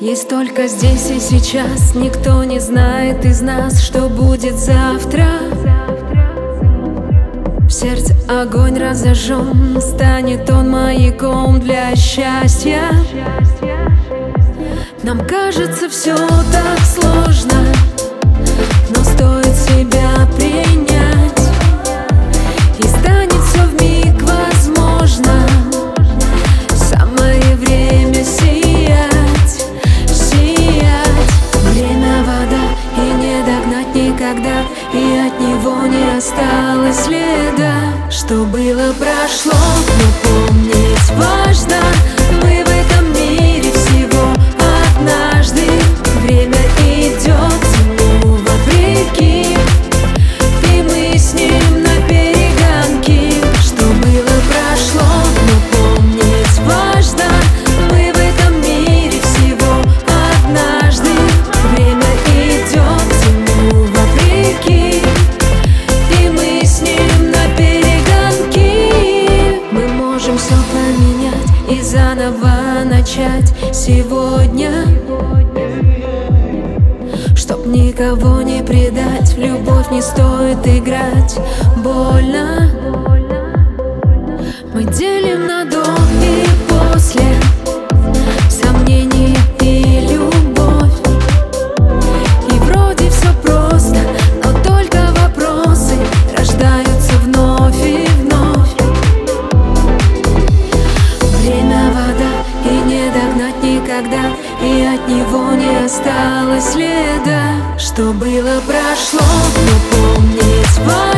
Есть только здесь и сейчас. Никто не знает из нас, что будет завтра. В сердце огонь разожжен, станет он маяком для счастья. Нам кажется, все так сложно, но стоит себя принять, и станет все вмиг возможно. Самое время сиять, сиять. Время вода, и не догнать никогда, и от него не осталось следа. Что было, прошло, но помнить важно. Мы в этом мире всего однажды. Время идет ему вопреки, и мы с ним на перегонки. Что было, прошло, но помнить важно. Мы в этом мире всего однажды. Время идет ему вопреки, и мы с ним на перегонки. Мы можем все поменять и заново начать сегодня. Чтоб никого не предать, в любовь не стоит играть. Больно. Мы делим на до и после, сомнения и любовь. И вроде все просто, но только вопросы рождаются вновь и вновь. Время вода, и не догнать никогда, и от него не осталось следа. Что было, прошло, но помнить важно.